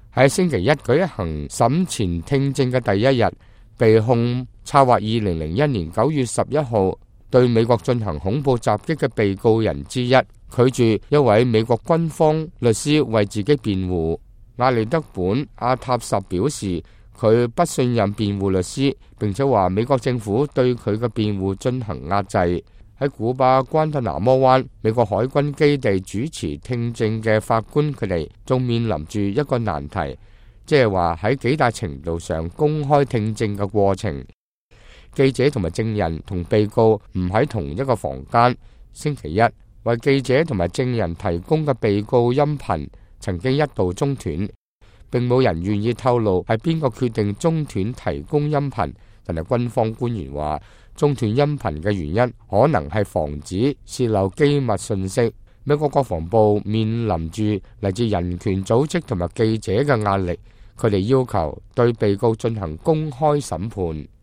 喺星期一舉行審前聽證嘅第一日，被控策劃2001年9月11號對美國進行恐怖襲擊嘅被告人之一，拒絕一位美國軍方律師為自己辯護。亞利德本阿塔什表示，佢不信任辯護律師，並且話美國政府對佢嘅辯護進行壓制。喺古巴關塔那摩灣美國海軍基地主持聽證嘅法官，佢哋仲面臨住一個難題，即係話喺幾大程度上公開聽證嘅過程。記者同埋證人同被告唔喺同一個房間。星期一，為記者同埋證人提供嘅被告音頻曾經一度中斷，並冇人願意透露係邊個決定中斷提供音頻。但係軍方官員話，中斷音頻嘅原因可能係防止洩漏機密信息。美國國防部面臨住嚟自人權組織同埋記者嘅壓力，佢哋要求對被告進行公開審判。